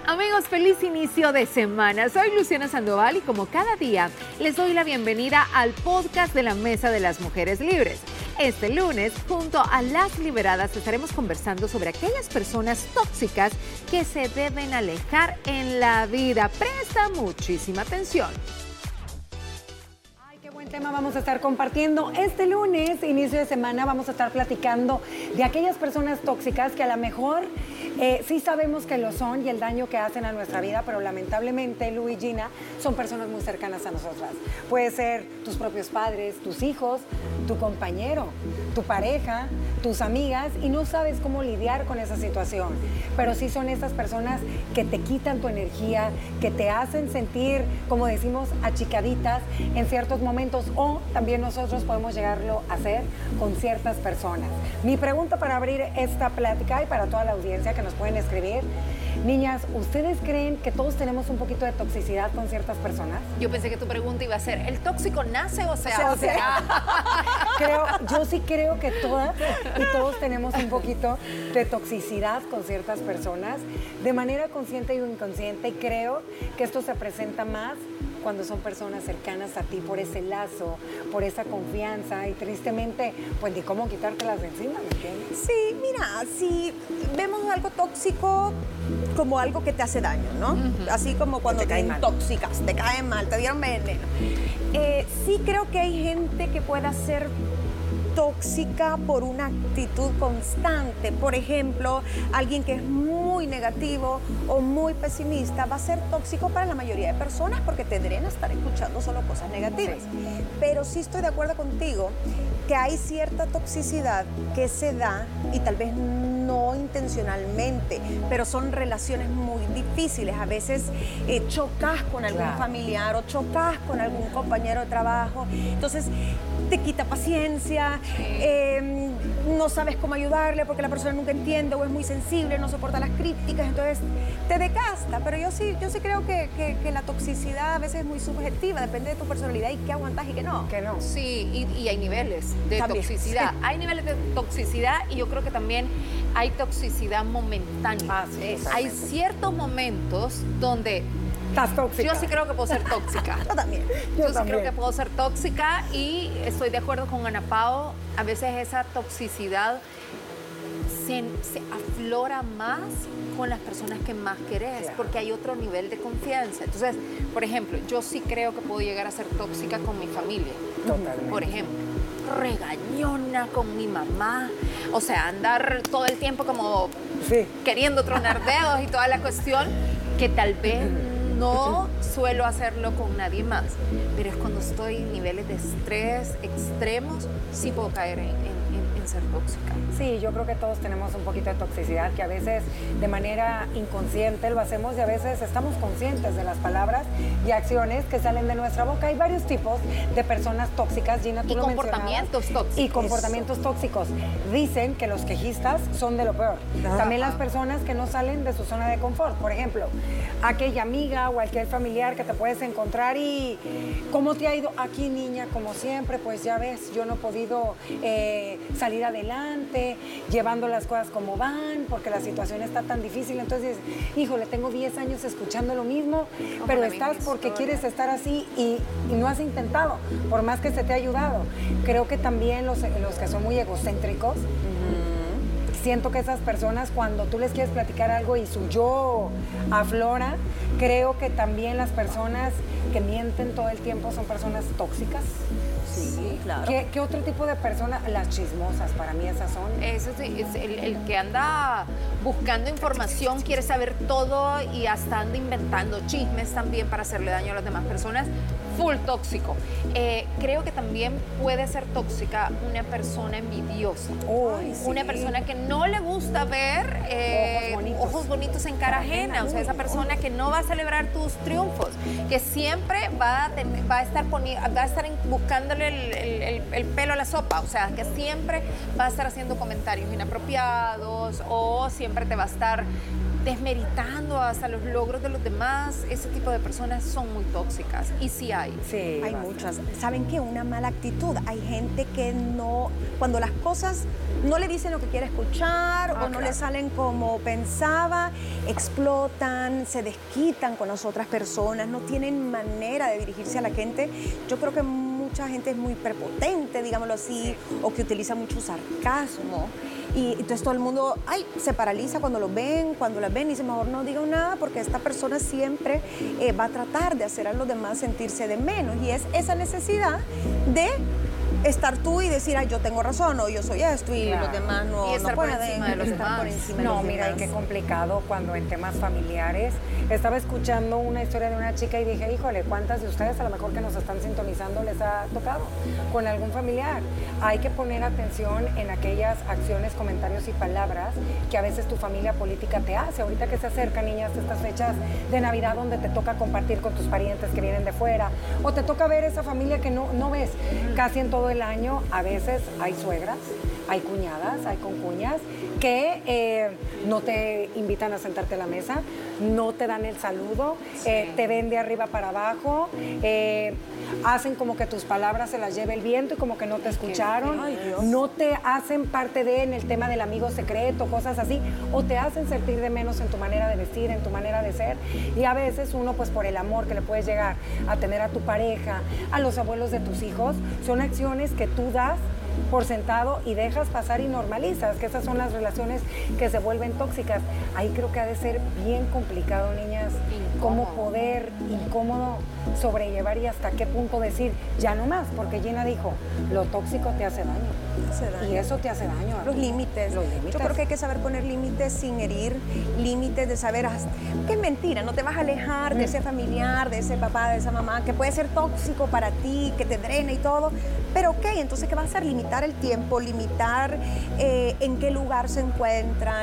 Amigos, feliz inicio de semana. Soy Luciana Sandoval y como cada día les doy la bienvenida al podcast de la Mesa de las Mujeres Libres. Este lunes, junto a las liberadas, estaremos conversando sobre aquellas personas tóxicas que se deben alejar en la vida. Presta muchísima atención. Qué buen tema vamos a estar compartiendo. Este lunes, inicio de semana, vamos a estar platicando de aquellas personas tóxicas que a lo mejor sí sabemos que lo son y el daño que hacen a nuestra vida, pero lamentablemente, Lu y Gina, son personas muy cercanas a nosotras. Puede ser tus propios padres, tus hijos, tu compañero, tu pareja, tus amigas, y no sabes cómo lidiar con esa situación. Pero sí son esas personas que te quitan tu energía, que te hacen sentir, como decimos, achicaditas en ciertos momentos, o también nosotros podemos llegarlo a hacer con ciertas personas. Mi pregunta para abrir esta plática y para toda la audiencia que nos pueden escribir: niñas, ¿ustedes creen que todos tenemos un poquito de toxicidad con ciertas personas? Yo pensé que tu pregunta iba a ser, ¿el tóxico nace o se hace? Yo sí creo que todas y todos tenemos un poquito de toxicidad con ciertas personas, de manera consciente y inconsciente, y creo que esto se presenta más cuando son personas cercanas a ti, por ese lazo, por esa confianza, y tristemente, pues ni cómo quitártelas de encima, ¿me entiendes? Sí, mira, si vemos algo tóxico como algo que te hace daño, ¿no? Así como cuando te intoxicas, te cae mal, te dieron veneno. Sí creo que hay gente que pueda ser tóxica por una actitud constante. Por ejemplo, alguien que es muy negativo o muy pesimista va a ser tóxico para la mayoría de personas porque te drena estar escuchando solo cosas negativas. Sí. Pero sí estoy de acuerdo contigo que hay cierta toxicidad que se da, y tal vez no intencionalmente, pero son relaciones muy difíciles. A veces chocas con algún familiar o chocas con algún compañero de trabajo, entonces te quita paciencia, no sabes cómo ayudarle porque la persona nunca entiende o es muy sensible, no soporta las críticas, entonces te desgasta. Pero yo sí creo que la toxicidad a veces es muy subjetiva, depende de tu personalidad y qué aguantas y qué no. Sí, y hay niveles de también toxicidad. Sí. Hay niveles de toxicidad, y yo creo que también hay toxicidad momentánea. Sí, hay ciertos momentos donde estás tóxica. yo sí creo que puedo ser tóxica. Yo también. Yo sí creo que puedo ser tóxica, y estoy de acuerdo con Ana Pao. A veces esa toxicidad se aflora más con las personas que más querés, porque hay otro nivel de confianza. Entonces, por ejemplo, yo sí creo que puedo llegar a ser tóxica con mi familia. Totalmente. Por ejemplo, regañona con mi mamá, o sea, andar todo el tiempo como queriendo tronar dedos y toda la cuestión, que tal vez no suelo hacerlo con nadie más, pero es cuando estoy en niveles de estrés extremos, sí puedo caer en ser tóxica. Sí, yo creo que todos tenemos un poquito de toxicidad, que a veces de manera inconsciente lo hacemos, y a veces estamos conscientes de las palabras y acciones que salen de nuestra boca. Hay varios tipos de personas tóxicas, Gina, tú lo mencionabas. Comportamientos tóxicos. Y comportamientos tóxicos. Dicen que los quejistas son de lo peor. También las personas que no salen de su zona de confort. Por ejemplo, aquella amiga o aquel familiar que te puedes encontrar y ¿cómo te ha ido? Aquí, niña, como siempre, pues ya ves, yo no he podido salir adelante, llevando las cosas como van, porque la situación está tan difícil. Entonces, híjole, tengo 10 años escuchando lo mismo, pero estás porque quieres estar así y no has intentado, por más que se te ha ayudado. Creo que también los que son muy egocéntricos, siento que esas personas, cuando tú les quieres platicar algo y su yo aflora, creo que también las personas que mienten todo el tiempo son personas tóxicas. Sí, claro. ¿Qué otro tipo de personas? Las chismosas, para mí esas son. Eso sí, es el que anda buscando información, quiere saber todo y hasta anda inventando chismes también para hacerle daño a las demás personas. Full tóxico. Creo que también puede ser tóxica una persona envidiosa. Una persona que no le gusta ver ojos bonitos en cara ajena. O sea, esa persona que no va a celebrar tus triunfos, que siempre va a estar buscándole el pelo a la sopa. O sea, que siempre va a estar haciendo comentarios inapropiados, o siempre te va a estar desmeritando hasta los logros de los demás. Ese tipo de personas son muy tóxicas, y sí hay. Sí, hay muchas. ¿Saben qué? Una mala actitud. Hay gente que no, cuando las cosas no le dicen lo que quiere escuchar o no le salen como pensaba, trabaja, explotan, se desquitan con las otras personas, no tienen manera de dirigirse a la gente. Yo creo que mucha gente es muy prepotente, digámoslo así, o que utiliza mucho sarcasmo. Y entonces todo el mundo se paraliza cuando lo ven, cuando las ven y dice, mejor no digo nada porque esta persona siempre va a tratar de hacer a los demás sentirse de menos. Y es esa necesidad de estar tú y decir, yo tengo razón o yo soy esto y los demás no pueden estar por encima de los mira, demás. y qué complicado cuando en temas familiares. Estaba escuchando una historia de una chica y dije, híjole, ¿cuántas de ustedes a lo mejor que nos están sintonizando les ha tocado con algún familiar? Hay que poner atención en aquellas acciones, comentarios y palabras que a veces tu familia política te hace. Ahorita que se acercan, niñas, estas fechas de Navidad donde te toca compartir con tus parientes que vienen de fuera o te toca ver esa familia que no ves casi en todo el año. A veces hay suegras, hay cuñadas, hay concuñas que no te invitan a sentarte a la mesa, no te dan el saludo, te ven de arriba para abajo, hacen como que tus palabras se las lleve el viento y como que no te escucharon, no te hacen parte en el tema del amigo secreto, cosas así, o te hacen sentir de menos en tu manera de vestir, en tu manera de ser. Y a veces uno, pues por el amor que le puedes llegar a tener a tu pareja, a los abuelos de tus hijos, son acciones que tú das por sentado y dejas pasar y normalizas, que esas son las relaciones que se vuelven tóxicas. Ahí creo que ha de ser bien complicado, niñas, cómo poder, incómodo, sobrellevar y hasta qué punto decir, ya no más, porque Gina dijo, lo tóxico te hace daño. Y eso te hace daño. Los límites. Yo creo que hay que saber poner límites sin herir, límites de saber que es mentira, no te vas a alejar de ese familiar, de ese papá, de esa mamá, que puede ser tóxico para ti, que te drena y todo, pero ok, entonces ¿qué vas a hacer? Limitar el tiempo, limitar en qué lugar se encuentran,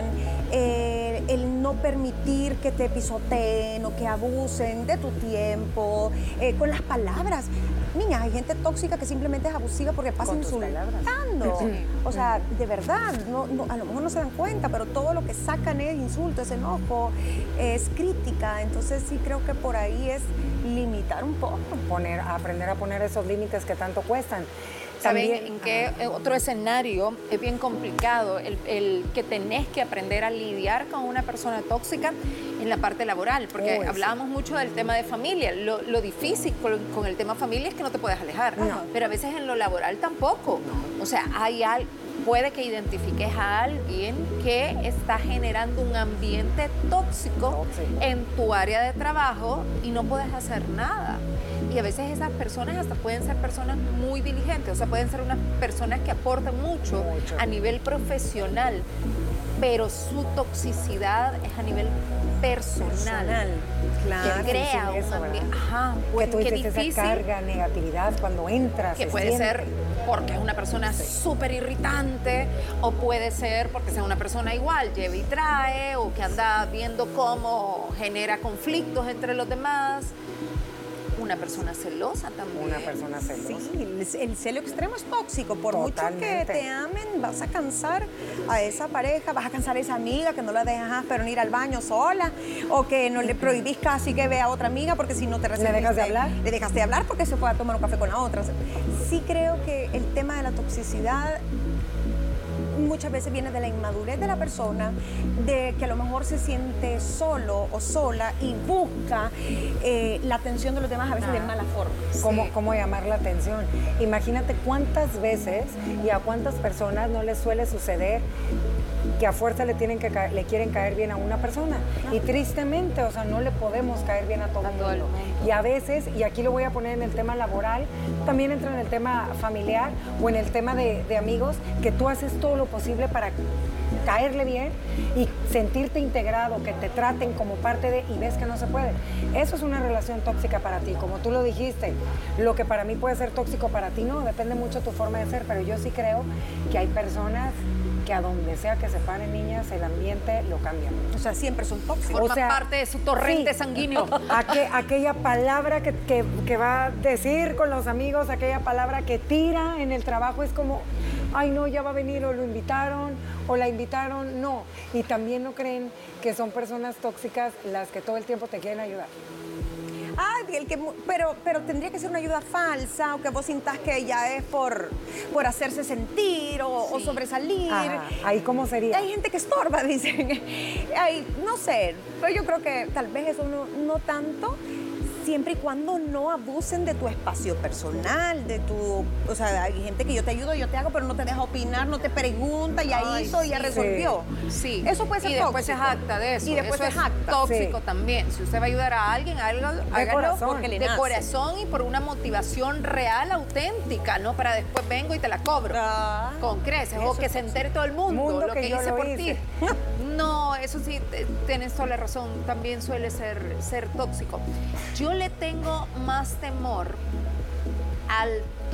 el no permitir que te pisoteen o que abusen de tu tiempo, con las palabras. Niñas, hay gente tóxica que simplemente es abusiva porque pasa insultando. O sea, de verdad, a lo mejor no se dan cuenta, pero todo lo que sacan es insulto, es enojo, es crítica. Entonces sí creo que por ahí es limitar un poco. Aprender a poner esos límites que tanto cuestan. ¿Saben en qué otro escenario es bien complicado? El que tenés que aprender a lidiar con una persona tóxica en la parte laboral, porque hablábamos mucho del tema de familia. Lo difícil con el tema familia es que no te puedes alejar, pero a veces en lo laboral tampoco. O sea, puede que identifiques a alguien que está generando un ambiente tóxico en tu área de trabajo y no puedes hacer nada. Y a veces esas personas hasta pueden ser personas muy diligentes, o sea, pueden ser unas personas que aportan mucho a nivel profesional, pero su toxicidad es a nivel personal. Claro. Que crea un ambiente. Pues que tú dices difícil, esa carga, negatividad cuando entras. que puede ser porque es una persona súper irritante, o puede ser porque sea una persona igual, lleva y trae, o que anda viendo cómo genera conflictos entre los demás. Una persona celosa también. Una persona celosa. Sí, el celo extremo es tóxico. Por mucho que te amen, vas a cansar a esa pareja, vas a cansar a esa amiga que no la dejas pero no ir al baño sola, o que no le prohibís casi que vea a otra amiga porque si no te recibes. ¿Le dejas de hablar? Le dejas de hablar porque se fue a tomar un café con la otra. Sí creo que el tema de la toxicidad muchas veces viene de la inmadurez de la persona, de que a lo mejor se siente solo o sola y busca la atención de los demás a veces de mala forma. ¿Cómo llamar la atención? Imagínate cuántas veces y a cuántas personas no les suele suceder que a fuerza le quieren caer bien a una persona. Y tristemente, o sea, no le podemos caer bien a todo el mundo. Y a veces, y aquí lo voy a poner en el tema laboral, también entra en el tema familiar o en el tema de amigos, que tú haces todo lo posible para caerle bien y sentirte integrado, que te traten como parte de, y ves que no se puede. Eso es una relación tóxica para ti, como tú lo dijiste. Lo que para mí puede ser tóxico para ti no, depende mucho de tu forma de ser, pero yo sí creo que hay personas que a donde sea que se paren, niñas, el ambiente lo cambian. O sea, siempre son tóxicos. Forma parte de su torrente sanguíneo. Aquella palabra que va a decir con los amigos, aquella palabra que tira en el trabajo es como, ay no, ya va a venir, o lo invitaron, o la invitaron, no. Y también no creen que son personas tóxicas las que todo el tiempo te quieren ayudar. pero tendría que ser una ayuda falsa o que vos sintas que ella es por hacerse sentir o sobresalir. Ajá. ¿Ahí cómo sería? Hay gente que estorba, dicen. No sé, pero yo creo que tal vez eso no tanto, siempre y cuando no abusen de tu espacio personal, o sea, hay gente que yo te ayudo, yo te hago, pero no te deja opinar, no te pregunta, ya hizo, ya resolvió. Sí. Eso puede ser tóxico. Y después se jacta de eso. Y después eso se jacta. tóxico también. Si usted va a ayudar a alguien, hágalo porque le nace. de corazón y por una motivación real, auténtica, no para después vengo y te la cobro. Con creces, o que se entere todo el mundo lo que hice por ti. No, eso sí, tienes toda la razón, también suele ser tóxico. Yo le tengo más temor al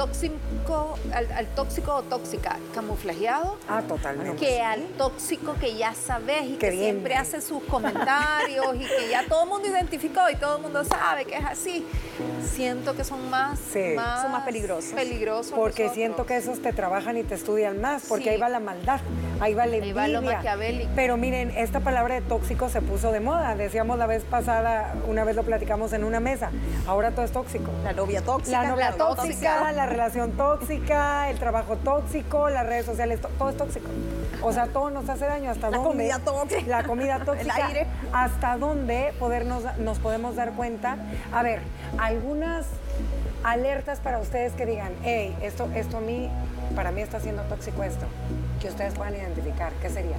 tóxico o tóxica camuflajeado totalmente. que al tóxico que ya sabes y que siempre hace sus comentarios y que ya todo el mundo identificó y todo el mundo sabe que es así. Siento que son más peligrosos. Porque siento que esos te trabajan y te estudian más, porque ahí va la maldad, ahí va la envidia. Ahí va lo maquiavélico. Pero miren, esta palabra de tóxico se puso de moda. Decíamos la vez pasada, una vez lo platicamos en una mesa. Ahora todo es tóxico. La novia tóxica. La novia tóxica, la relación tóxica, el trabajo tóxico, las redes sociales, todo es tóxico. O sea, todo nos hace daño. ¿Hasta dónde? Comida tóxica. La comida tóxica. El aire. ¿Hasta dónde nos podemos dar cuenta? A ver, algunas alertas para ustedes que digan, hey, esto para mí está siendo tóxico esto, que ustedes puedan identificar. ¿Qué sería?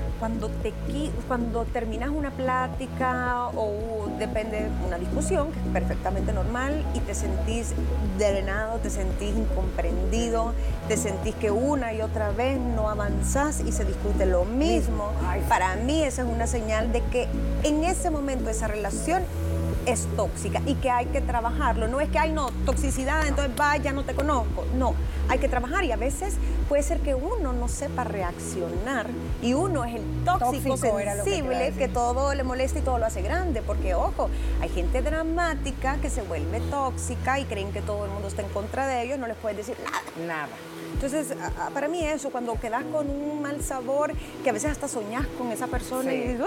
Cuando terminas una plática o depende de una discusión, que es perfectamente normal, y te sentís drenado, te sentís incomprendido, te sentís que una y otra vez no avanzás y se discute lo mismo. Para mí esa es una señal de que en ese momento esa relación es tóxica y que hay que trabajarlo. No es que hay toxicidad, entonces ya no te conozco. No, hay que trabajar y a veces puede ser que uno no sepa reaccionar y uno es el tóxico sensible que todo le molesta y todo lo hace grande. Porque, ojo, hay gente dramática que se vuelve tóxica y creen que todo el mundo está en contra de ellos, no les puedes decir nada. Entonces, para mí eso, cuando quedas con un mal sabor, que a veces hasta soñás con esa persona y dices,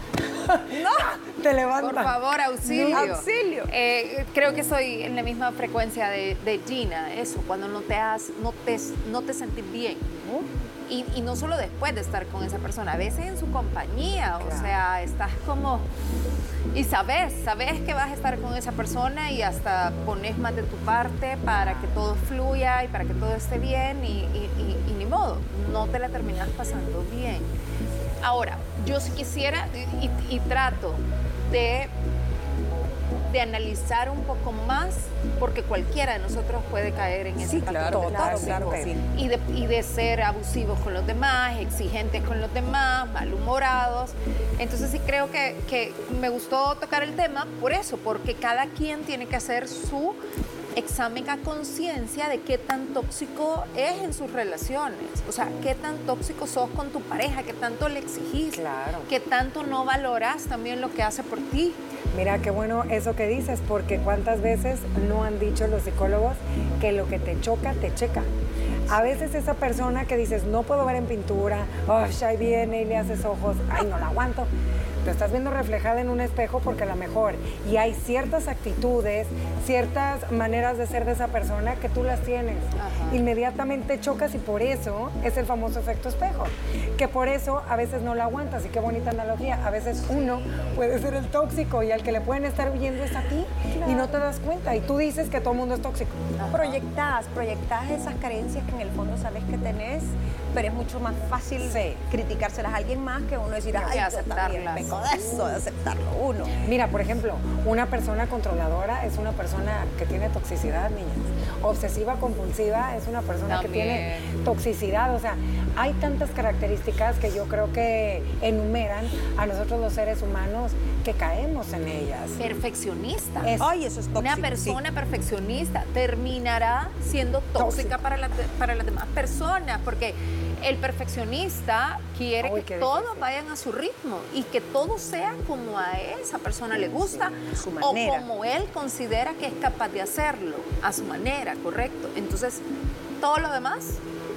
no, te levantas. Por favor, auxilio. Auxilio. Creo que soy en la misma frecuencia de Gina, eso, cuando no te sentís bien. Y no solo después de estar con esa persona, a veces en su compañía, o sea, estás como... Y sabes que vas a estar con esa persona y hasta pones más de tu parte para que todo fluya y para que todo esté bien y ni modo, no te la terminas pasando bien. Ahora, yo si quisiera y trato de analizar un poco más, porque cualquiera de nosotros puede caer en ese patrón claro que sí. Y de ser abusivos con los demás, exigentes con los demás, malhumorados. Entonces sí creo que me gustó tocar el tema por eso, porque cada quien tiene que hacer su examen a conciencia de qué tan tóxico es en sus relaciones. O sea, qué tan tóxico sos con tu pareja, qué tanto le exigís, qué tanto no valoras también lo que hace por ti. Mira, qué bueno eso que dices, porque cuántas veces no han dicho los psicólogos que lo que te choca, te checa. A veces esa persona que dices, no puedo ver en pintura, ahí viene y le haces ojos, ay, no la aguanto. Te estás viendo reflejada en un espejo porque a lo mejor, y hay ciertas actitudes, ciertas maneras de ser de esa persona que tú las tienes. Ajá. Inmediatamente chocas y por eso es el famoso efecto espejo, que por eso a veces no la aguantas. Y qué bonita analogía, a veces uno puede ser el tóxico y al que le pueden estar huyendo es a ti y no te das cuenta y tú dices que todo el mundo es tóxico. Proyectás esas carencias que en el fondo sabes que tenés, pero es mucho más fácil criticárselas a alguien más que uno decir, ay, yo también vengo de eso, de aceptarlo uno. Mira, por ejemplo, una persona controladora es una persona que tiene toxicidad, niñas. Obsesiva compulsiva es una persona que tiene toxicidad. O sea, hay tantas características que yo creo que enumeran a nosotros los seres humanos que caemos en ellas. Perfeccionista. Ay, eso es tóxico. Una persona perfeccionista terminará siendo tóxica para las demás personas, porque el perfeccionista quiere que todos vayan a su ritmo y que todo sea como a esa persona le gusta o como él considera que es capaz de hacerlo, a su manera, correcto. Entonces, todo lo demás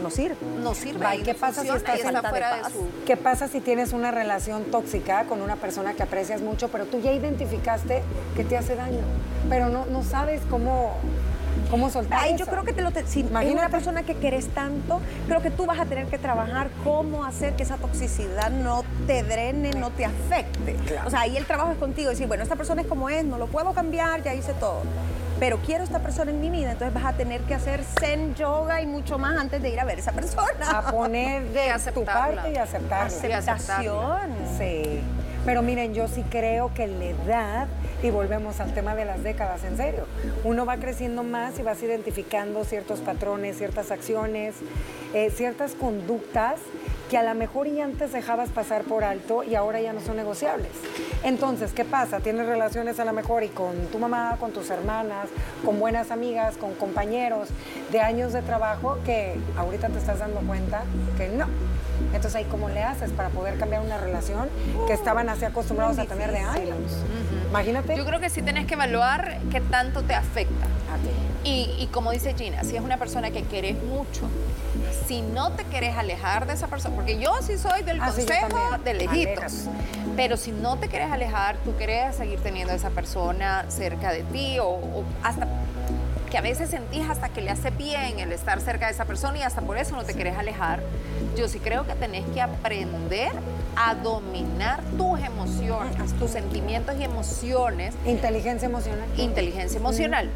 no sirve. No sirve. Va, ¿y qué pasa si estás fuera de su... ¿Qué pasa si tienes una relación tóxica con una persona que aprecias mucho, pero tú ya identificaste que te hace daño, pero no sabes cómo soltar Ay, eso? yo creo que si es una persona que querés tanto, creo que tú vas a tener que trabajar cómo hacer que esa toxicidad no te drene, no te afecte. Claro. O sea, ahí el trabajo es contigo, decir, bueno, esta persona es como es, no lo puedo cambiar, ya hice todo. Pero quiero esta persona en mi vida, entonces vas a tener que hacer zen, yoga y mucho más antes de ir a ver a esa persona. A poner de tu parte y aceptarla. Aceptación. Sí. Pero miren, yo sí creo que la edad, y volvemos al tema de las décadas, en serio, uno va creciendo más y vas identificando ciertos patrones, ciertas acciones, ciertas conductas que a lo mejor y antes dejabas pasar por alto y ahora ya no son negociables. Entonces, ¿qué pasa? Tienes relaciones a lo mejor y con tu mamá, con tus hermanas, con buenas amigas, con compañeros de años de trabajo que ahorita te estás dando cuenta que no. Entonces, ahí ¿cómo le haces para poder cambiar una relación que estaban así acostumbrados a tener de años? Imagínate. Yo creo que sí tienes que evaluar qué tanto te afecta. Okay. Y como dice Gina, si es una persona que querés mucho, si no te querés alejar de esa persona, porque yo sí soy del consejo de lejitos, pero si no te querés alejar, tú querés seguir teniendo a esa persona cerca de ti o hasta que a veces sentís hasta que le hace bien el estar cerca de esa persona y hasta por eso no te querés alejar, yo sí creo que tenés que aprender a dominar tus emociones, tus sentimientos y emociones. Inteligencia emocional. Inteligencia emocional.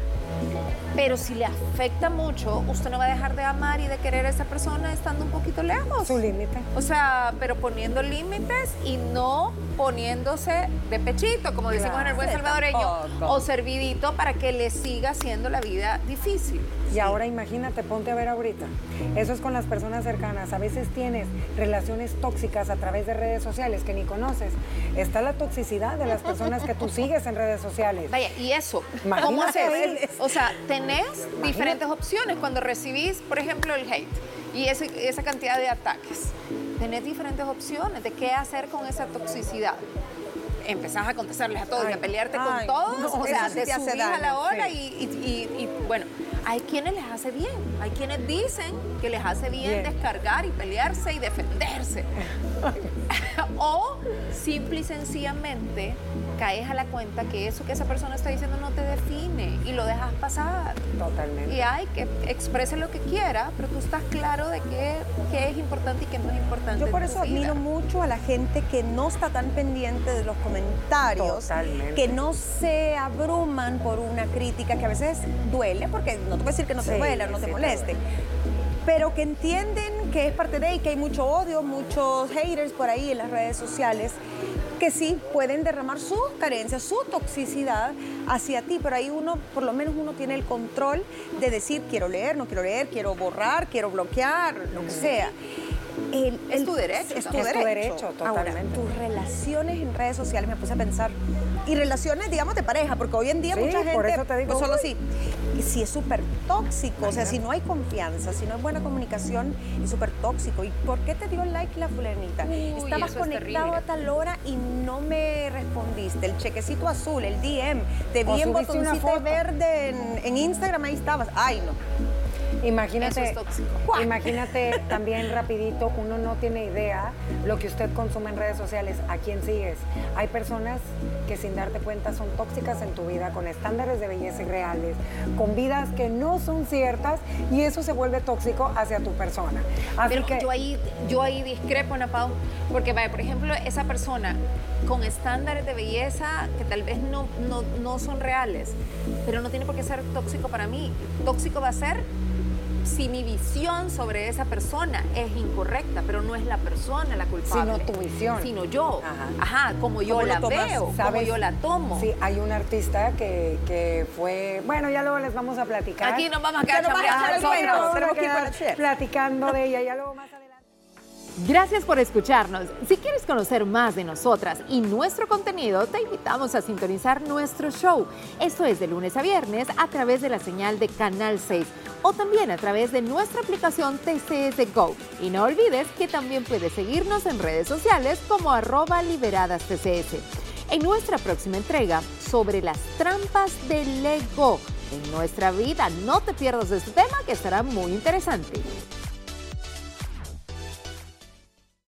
Pero si le afecta mucho, usted no va a dejar de amar y de querer a esa persona estando un poquito lejos. Su límite. O sea, pero poniendo límites y no poniéndose de pechito, como decimos en el buen salvadoreño, o servidito para que le siga haciendo la vida difícil. Y ahora imagínate, ponte a ver ahorita. Eso es con las personas cercanas. A veces tienes relaciones tóxicas a través de redes sociales que ni conoces. Está la toxicidad de las personas que tú sigues en redes sociales. Vaya, y eso, Imagínate ¿cómo haces? ahí. O sea, tenés diferentes opciones cuando recibís, por ejemplo, el hate y esa cantidad de ataques. Tenés diferentes opciones de qué hacer con esa toxicidad. Empezás a contestarles a todos y a pelearte con todos, no, o sea, eso sí te te hace subís a la daño, ola sí. y bueno, hay quienes les hace bien, hay quienes dicen que les hace bien descargar y pelearse y defenderse. O simple y sencillamente caes a la cuenta que eso que esa persona está diciendo no te define y lo dejas pasar. Totalmente. Y hay que exprese lo que quiera, pero tú estás claro de qué es importante y qué no es importante. Yo por en tu eso admiro vida. mucho a la gente que no está tan pendiente de los comentarios, Totalmente. que no se abruman por una crítica que a veces duele, porque no te voy a decir que no te duela, no te moleste, pero que entienden que es parte de y que hay mucho odio, muchos haters por ahí en las redes sociales, que sí pueden derramar sus carencias, su toxicidad hacia ti, pero ahí uno, por lo menos uno tiene el control de decir quiero leer, no quiero leer, quiero borrar, quiero bloquear, lo que sea. Es tu derecho. Es tu también. derecho. totalmente. Ahora, tus relaciones en redes sociales, me puse a pensar, y relaciones, digamos, de pareja, porque hoy en día Sí, mucha gente, por eso te digo, pues solo uy. sí, y sí es súper tóxico, o sea, si no hay confianza, si no hay buena comunicación, es súper tóxico. ¿Y por qué te dio like la fulanita? Estabas eso es conectado terrible. a tal hora y no me respondiste, el chequecito azul, el DM, te O vi en subiste una botoncito foto. verde en Instagram, ahí estabas, ay no. Imagínate, Eso es tóxico. imagínate también rapidito, uno no tiene idea lo que usted consume en redes sociales, a quién sigues. Hay personas que sin darte cuenta son tóxicas en tu vida, con estándares de belleza irreales, con vidas que no son ciertas y eso se vuelve tóxico hacia tu persona. Así Pero que yo ahí discrepo, Ana Pau, porque vaya, por ejemplo, esa persona con estándares de belleza que tal vez no son reales, pero no tiene por qué ser tóxico para mí. Tóxico va a ser si mi visión sobre esa persona es incorrecta, pero no es la persona la culpable. Sino tu visión. Sino yo. Ajá. Como yo ¿Cómo lo la tomas? veo, como ¿Sabes? yo la tomo. sí, hay un artista que fue, bueno, ya luego les vamos a platicar. Aquí nos vamos a quedar Ya nos vamos a echar el chambeando cuento. nosotros. Tenemos que ir quedar para Chef. platicando de ella, ya luego más adelante. Gracias por escucharnos. Si quieres conocer más de nosotras y nuestro contenido, te invitamos a sintonizar nuestro show. Esto es de lunes a viernes a través de la señal de Canal 6 o también a través de nuestra aplicación TCS Go. Y no olvides que también puedes seguirnos en redes sociales como @liberadastcs. En nuestra próxima entrega sobre las trampas del ego en nuestra vida, no te pierdas de este tema que estará muy interesante.